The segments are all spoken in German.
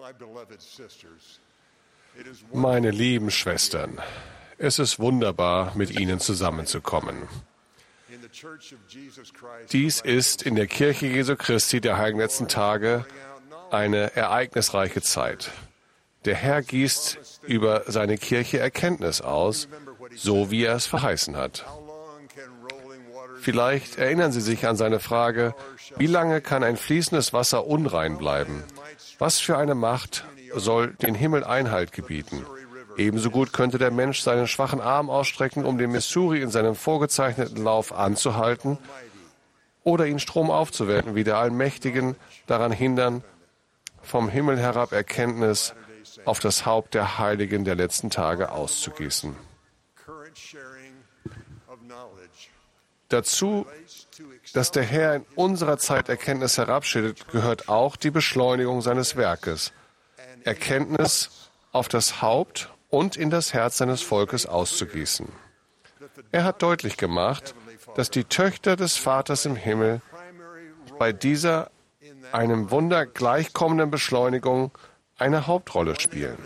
Meine lieben Schwestern, es ist wunderbar, mit Ihnen zusammenzukommen. Dies ist in der Kirche Jesu Christi der Heiligen letzten Tage eine ereignisreiche Zeit. Der Herr gießt über seine Kirche Erkenntnis aus, so wie er es verheißen hat. Vielleicht erinnern Sie sich an seine Frage, wie lange kann ein fließendes Wasser unrein bleiben? Was für eine Macht soll den Himmel Einhalt gebieten? Ebenso gut könnte der Mensch seinen schwachen Arm ausstrecken, um den Missouri in seinem vorgezeichneten Lauf anzuhalten oder ihn stromauf zu wenden, wie der Allmächtigen daran hindern, vom Himmel herab Erkenntnis auf das Haupt der Heiligen der letzten Tage auszugießen. Dazu, dass der Herr in unserer Zeit Erkenntnis herabschüttet, gehört auch die Beschleunigung seines Werkes, Erkenntnis auf das Haupt und in das Herz seines Volkes auszugießen. Er hat deutlich gemacht, dass die Töchter des Vaters im Himmel bei dieser einem Wunder gleichkommenden Beschleunigung eine Hauptrolle spielen.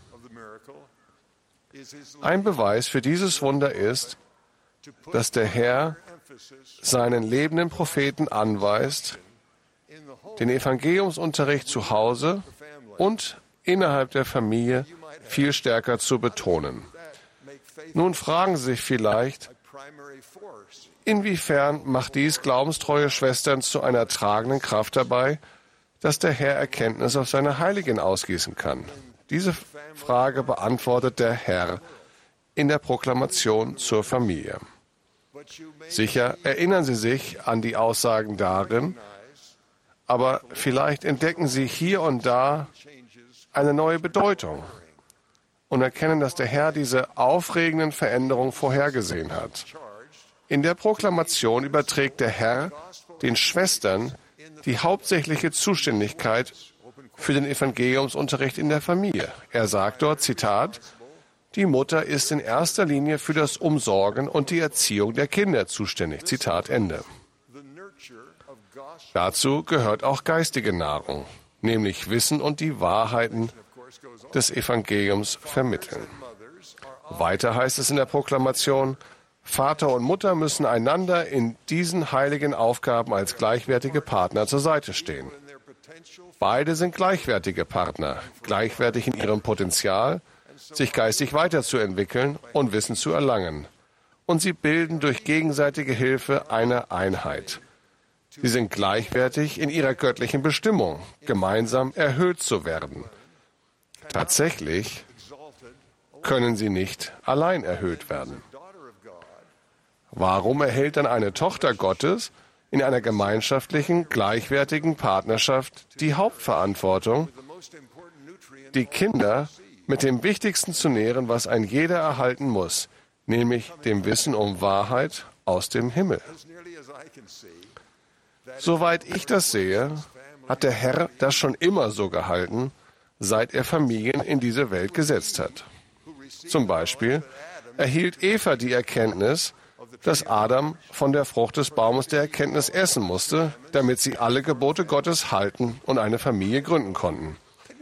Ein Beweis für dieses Wunder ist, dass der Herr seinen lebenden Propheten anweist, den Evangeliumsunterricht zu Hause und innerhalb der Familie viel stärker zu betonen. Nun fragen Sie sich vielleicht, inwiefern macht dies glaubenstreue Schwestern zu einer tragenden Kraft dabei, dass der Herr Erkenntnis auf seine Heiligen ausgießen kann? Diese Frage beantwortet der Herr in der Proklamation zur Familie. Sicher erinnern Sie sich an die Aussagen darin, aber vielleicht entdecken Sie hier und da eine neue Bedeutung und erkennen, dass der Herr diese aufregenden Veränderungen vorhergesehen hat. In der Proklamation überträgt der Herr den Schwestern die hauptsächliche Zuständigkeit für den Evangeliumsunterricht in der Familie. Er sagt dort, Zitat, die Mutter ist in erster Linie für das Umsorgen und die Erziehung der Kinder zuständig. Zitat Ende. Dazu gehört auch geistige Nahrung, nämlich Wissen und die Wahrheiten des Evangeliums vermitteln. Weiter heißt es in der Proklamation, Vater und Mutter müssen einander in diesen heiligen Aufgaben als gleichwertige Partner zur Seite stehen. Beide sind gleichwertige Partner, gleichwertig in ihrem Potenzial, sich geistig weiterzuentwickeln und Wissen zu erlangen. Und sie bilden durch gegenseitige Hilfe eine Einheit. Sie sind gleichwertig in ihrer göttlichen Bestimmung, gemeinsam erhöht zu werden. Tatsächlich können sie nicht allein erhöht werden. Warum erhält dann eine Tochter Gottes in einer gemeinschaftlichen, gleichwertigen Partnerschaft die Hauptverantwortung, die Kinder mit dem Wichtigsten zu nähren, was ein jeder erhalten muss, nämlich dem Wissen um Wahrheit aus dem Himmel? Soweit ich das sehe, hat der Herr das schon immer so gehalten, seit er Familien in diese Welt gesetzt hat. Zum Beispiel erhielt Eva die Erkenntnis, dass Adam von der Frucht des Baumes der Erkenntnis essen musste, damit sie alle Gebote Gottes halten und eine Familie gründen konnten.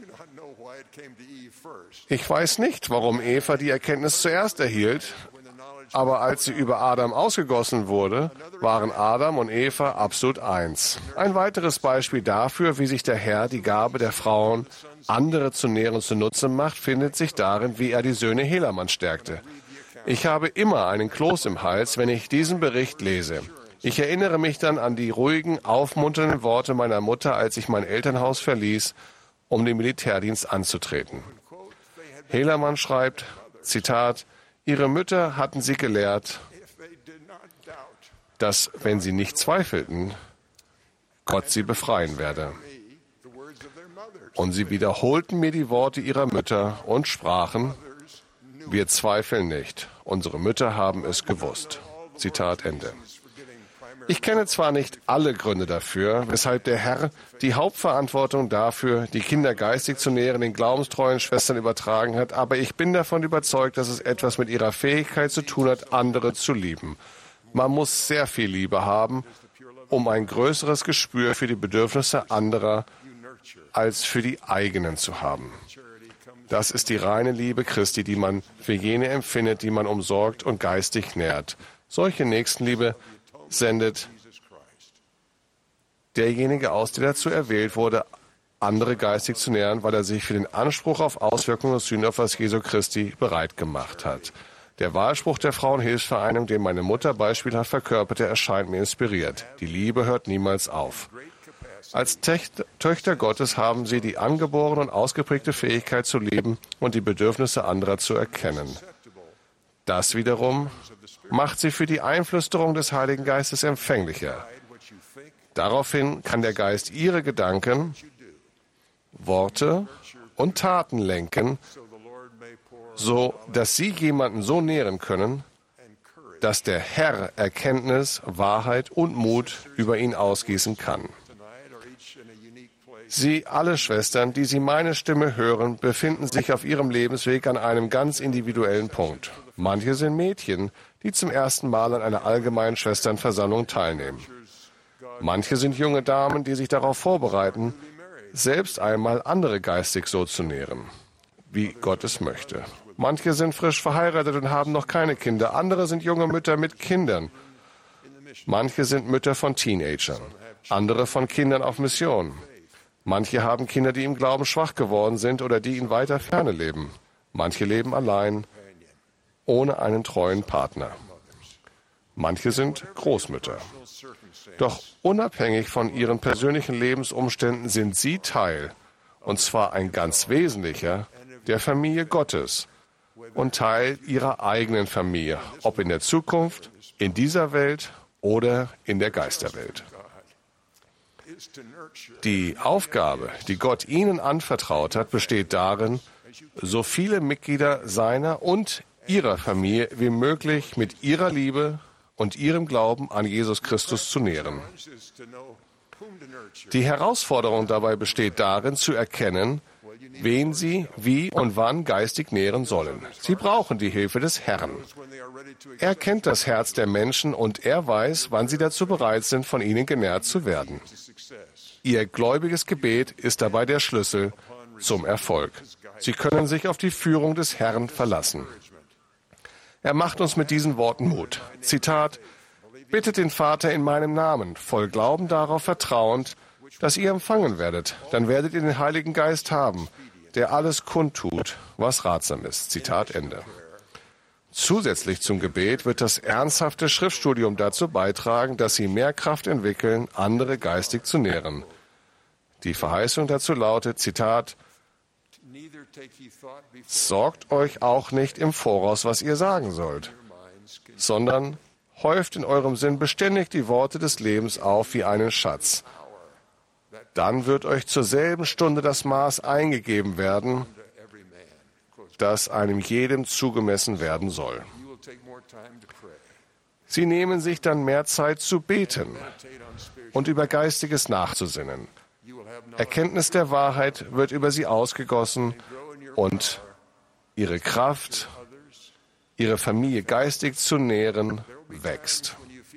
Ich weiß nicht, warum Eva die Erkenntnis zuerst erhielt, aber als sie über Adam ausgegossen wurde, waren Adam und Eva absolut eins. Ein weiteres Beispiel dafür, wie sich der Herr die Gabe der Frauen, andere zu nähren, zunutze macht, findet sich darin, wie er die Söhne Helaman stärkte. Ich habe immer einen Kloß im Hals, wenn ich diesen Bericht lese. Ich erinnere mich dann an die ruhigen, aufmunternden Worte meiner Mutter, als ich mein Elternhaus verließ, um den Militärdienst anzutreten. Helaman schreibt, Zitat, ihre Mütter hatten sie gelehrt, dass, wenn sie nicht zweifelten, Gott sie befreien werde. Und sie wiederholten mir die Worte ihrer Mütter und sprachen, wir zweifeln nicht. Unsere Mütter haben es gewusst. Zitat Ende. Ich kenne zwar nicht alle Gründe dafür, weshalb der Herr die Hauptverantwortung dafür, die Kinder geistig zu nähren, den glaubenstreuen Schwestern übertragen hat, aber ich bin davon überzeugt, dass es etwas mit ihrer Fähigkeit zu tun hat, andere zu lieben. Man muss sehr viel Liebe haben, um ein größeres Gespür für die Bedürfnisse anderer als für die eigenen zu haben. Das ist die reine Liebe Christi, die man für jene empfindet, die man umsorgt und geistig nährt. Solche Nächstenliebe sendet derjenige aus, der dazu erwählt wurde, andere geistig zu nähren, weil er sich für den Anspruch auf Auswirkungen des Sühnopfers Jesu Christi bereit gemacht hat. Der Wahlspruch der Frauenhilfsvereinigung, den meine Mutter beispielhaft verkörperte, erscheint mir inspiriert. Die Liebe hört niemals auf. Als Töchter Gottes haben sie die angeborene und ausgeprägte Fähigkeit zu lieben und die Bedürfnisse anderer zu erkennen. Das wiederum macht sie für die Einflüsterung des Heiligen Geistes empfänglicher. Daraufhin kann der Geist ihre Gedanken, Worte und Taten lenken, so dass sie jemanden so nähren können, dass der Herr Erkenntnis, Wahrheit und Mut über ihn ausgießen kann. Sie alle Schwestern, die Sie meine Stimme hören, befinden sich auf ihrem Lebensweg an einem ganz individuellen Punkt. Manche sind Mädchen, die zum ersten Mal an einer allgemeinen Schwesternversammlung teilnehmen. Manche sind junge Damen, die sich darauf vorbereiten, selbst einmal andere geistig so zu nähren, wie Gott es möchte. Manche sind frisch verheiratet und haben noch keine Kinder. Andere sind junge Mütter mit Kindern. Manche sind Mütter von Teenagern. Andere von Kindern auf Mission. Manche haben Kinder, die im Glauben schwach geworden sind oder die in weiter Ferne leben. Manche leben allein, ohne einen treuen Partner. Manche sind Großmütter. Doch unabhängig von ihren persönlichen Lebensumständen sind sie Teil, und zwar ein ganz wesentlicher, der Familie Gottes und Teil ihrer eigenen Familie, ob in der Zukunft, in dieser Welt oder in der Geisterwelt. Die Aufgabe, die Gott ihnen anvertraut hat, besteht darin, so viele Mitglieder seiner und ihrer Familie wie möglich mit ihrer Liebe und ihrem Glauben an Jesus Christus zu nähren. Die Herausforderung dabei besteht darin, zu erkennen, wen sie wie und wann geistig nähren sollen. Sie brauchen die Hilfe des Herrn. Er kennt das Herz der Menschen und er weiß, wann sie dazu bereit sind, von ihnen genährt zu werden. Ihr gläubiges Gebet ist dabei der Schlüssel zum Erfolg. Sie können sich auf die Führung des Herrn verlassen. Er macht uns mit diesen Worten Mut. Zitat: Bittet den Vater in meinem Namen, voll Glauben darauf vertrauend, dass ihr empfangen werdet. Dann werdet ihr den Heiligen Geist haben, der alles kundtut, was ratsam ist. Zitat Ende. Zusätzlich zum Gebet wird das ernsthafte Schriftstudium dazu beitragen, dass Sie mehr Kraft entwickeln, andere geistig zu nähren. Die Verheißung dazu lautet, Zitat: Sorgt euch auch nicht im Voraus, was ihr sagen sollt, sondern häuft in eurem Sinn beständig die Worte des Lebens auf wie einen Schatz. Dann wird euch zur selben Stunde das Maß eingegeben werden, das einem jedem zugemessen werden soll. Sie nehmen sich dann mehr Zeit zu beten und über Geistiges nachzusinnen. Erkenntnis der Wahrheit wird über sie ausgegossen und ihre Kraft, ihre Familie geistig zu nähren, wächst.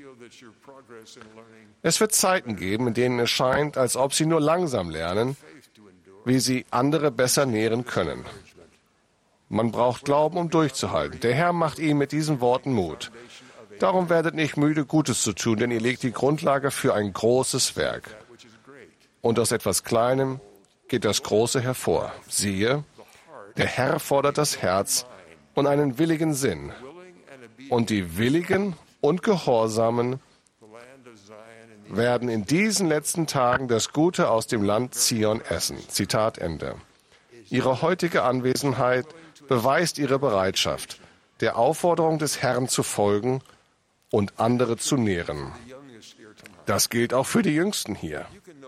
Es wird Zeiten geben, in denen es scheint, als ob sie nur langsam lernen, wie sie andere besser nähren können. Man braucht Glauben, um durchzuhalten. Der Herr macht ihnen mit diesen Worten Mut. Darum werdet nicht müde, Gutes zu tun, denn ihr legt die Grundlage für ein großes Werk. Und aus etwas Kleinem geht das Große hervor. Siehe, der Herr fordert das Herz und einen willigen Sinn. Und die Willigen und Gehorsamen werden in diesen letzten Tagen das Gute aus dem Land Zion essen. Zitat Ende. Ihre heutige Anwesenheit beweist ihre Bereitschaft, der Aufforderung des Herrn zu folgen und andere zu nähren. Das gilt auch für die Jüngsten hier.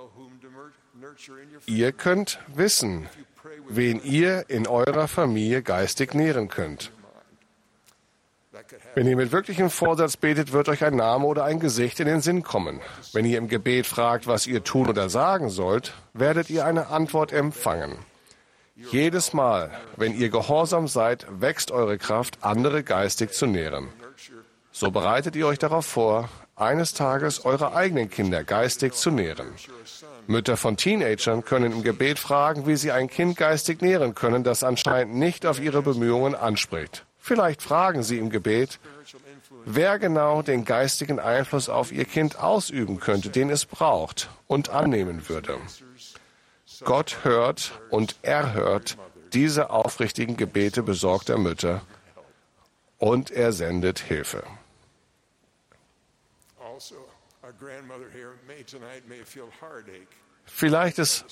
Ihr könnt wissen, wen ihr in eurer Familie geistig nähren könnt. Wenn ihr mit wirklichem Vorsatz betet, wird euch ein Name oder ein Gesicht in den Sinn kommen. Wenn ihr im Gebet fragt, was ihr tun oder sagen sollt, werdet ihr eine Antwort empfangen. Jedes Mal, wenn ihr gehorsam seid, wächst eure Kraft, andere geistig zu nähren. So bereitet ihr euch darauf vor, eines Tages eure eigenen Kinder geistig zu nähren. Mütter von Teenagern können im Gebet fragen, wie sie ein Kind geistig nähren können, das anscheinend nicht auf ihre Bemühungen anspricht. Vielleicht fragen sie im Gebet, wer genau den geistigen Einfluss auf ihr Kind ausüben könnte, den es braucht und annehmen würde. Gott hört und erhört diese aufrichtigen Gebete besorgter Mütter und er sendet Hilfe. Vielleicht ist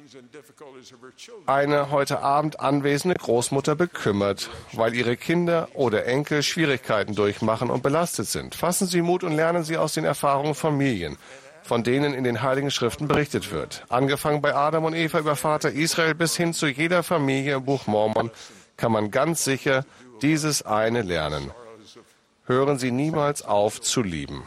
eine heute Abend anwesende Großmutter bekümmert, weil ihre Kinder oder Enkel Schwierigkeiten durchmachen und belastet sind. Fassen Sie Mut und lernen Sie aus den Erfahrungen von Familien, von denen in den Heiligen Schriften berichtet wird. Angefangen bei Adam und Eva über Vater Israel bis hin zu jeder Familie im Buch Mormon kann man ganz sicher dieses eine lernen. Hören Sie niemals auf zu lieben.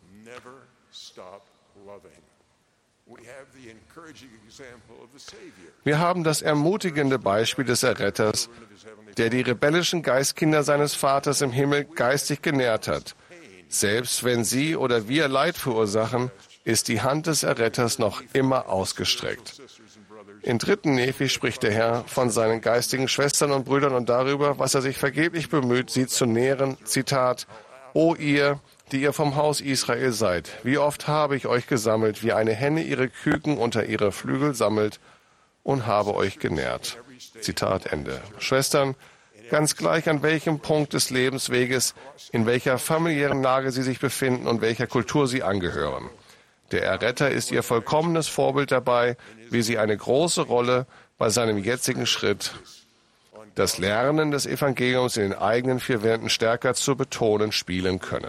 Wir haben das ermutigende Beispiel des Erretters, der die rebellischen Geistkinder seines Vaters im Himmel geistig genährt hat. Selbst wenn sie oder wir Leid verursachen, ist die Hand des Erretters noch immer ausgestreckt. In 3. Nephi spricht der Herr von seinen geistigen Schwestern und Brüdern und darüber, was er sich vergeblich bemüht, sie zu nähren. Zitat: O ihr, die ihr vom Haus Israel seid, wie oft habe ich euch gesammelt, wie eine Henne ihre Küken unter ihre Flügel sammelt, und habe euch genährt. Zitat Ende. Schwestern, ganz gleich an welchem Punkt des Lebensweges, in welcher familiären Lage sie sich befinden und welcher Kultur sie angehören. Der Erretter ist ihr vollkommenes Vorbild dabei, wie sie eine große Rolle bei seinem jetzigen Schritt, das Lernen des Evangeliums in den eigenen vier Wänden stärker zu betonen, spielen können.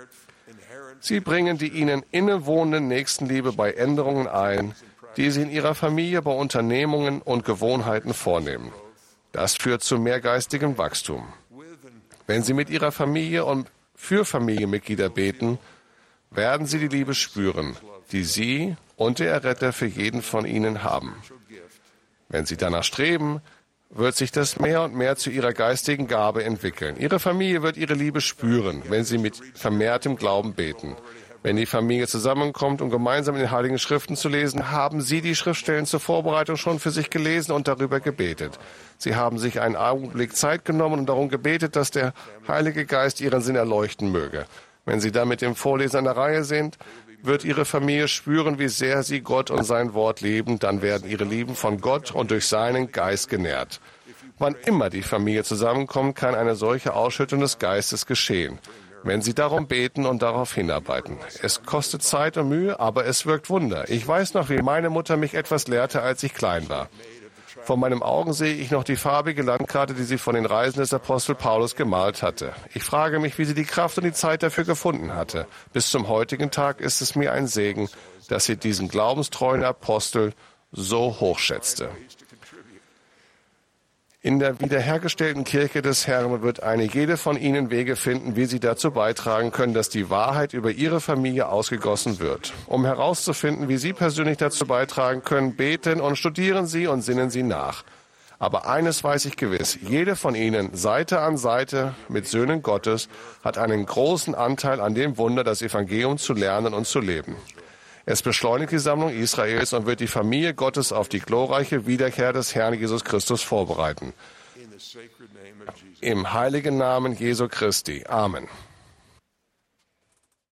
Sie bringen die ihnen innewohnende Nächstenliebe bei Änderungen ein, die sie in ihrer Familie bei Unternehmungen und Gewohnheiten vornehmen. Das führt zu mehr geistigem Wachstum. Wenn sie mit ihrer Familie und für Familienmitglieder beten, werden sie die Liebe spüren, die sie und der Erretter für jeden von ihnen haben. Wenn sie danach streben, wird sich das mehr und mehr zu ihrer geistigen Gabe entwickeln. Ihre Familie wird ihre Liebe spüren, wenn sie mit vermehrtem Glauben beten. Wenn die Familie zusammenkommt, um gemeinsam in den Heiligen Schriften zu lesen, haben sie die Schriftstellen zur Vorbereitung schon für sich gelesen und darüber gebetet. Sie haben sich einen Augenblick Zeit genommen und darum gebetet, dass der Heilige Geist ihren Sinn erleuchten möge. Wenn sie dann mit dem Vorlesen an der Reihe sind, wird ihre Familie spüren, wie sehr sie Gott und sein Wort lieben. Dann werden ihre Lieben von Gott und durch seinen Geist genährt. Wann immer die Familie zusammenkommt, kann eine solche Ausschüttung des Geistes geschehen, wenn sie darum beten und darauf hinarbeiten. Es kostet Zeit und Mühe, aber es wirkt Wunder. Ich weiß noch, wie meine Mutter mich etwas lehrte, als ich klein war. Vor meinen Augen sehe ich noch die farbige Landkarte, die sie von den Reisen des Apostel Paulus gemalt hatte. Ich frage mich, wie sie die Kraft und die Zeit dafür gefunden hatte. Bis zum heutigen Tag ist es mir ein Segen, dass sie diesen glaubenstreuen Apostel so hochschätzte. In der wiederhergestellten Kirche des Herrn wird eine jede von Ihnen Wege finden, wie Sie dazu beitragen können, dass die Wahrheit über Ihre Familie ausgegossen wird. Um herauszufinden, wie Sie persönlich dazu beitragen können, beten und studieren Sie und sinnen Sie nach. Aber eines weiß ich gewiss, jede von Ihnen, Seite an Seite mit Söhnen Gottes, hat einen großen Anteil an dem Wunder, das Evangelium zu lernen und zu leben. Es beschleunigt die Sammlung Israels und wird die Familie Gottes auf die glorreiche Wiederkehr des Herrn Jesus Christus vorbereiten. Im heiligen Namen Jesu Christi. Amen.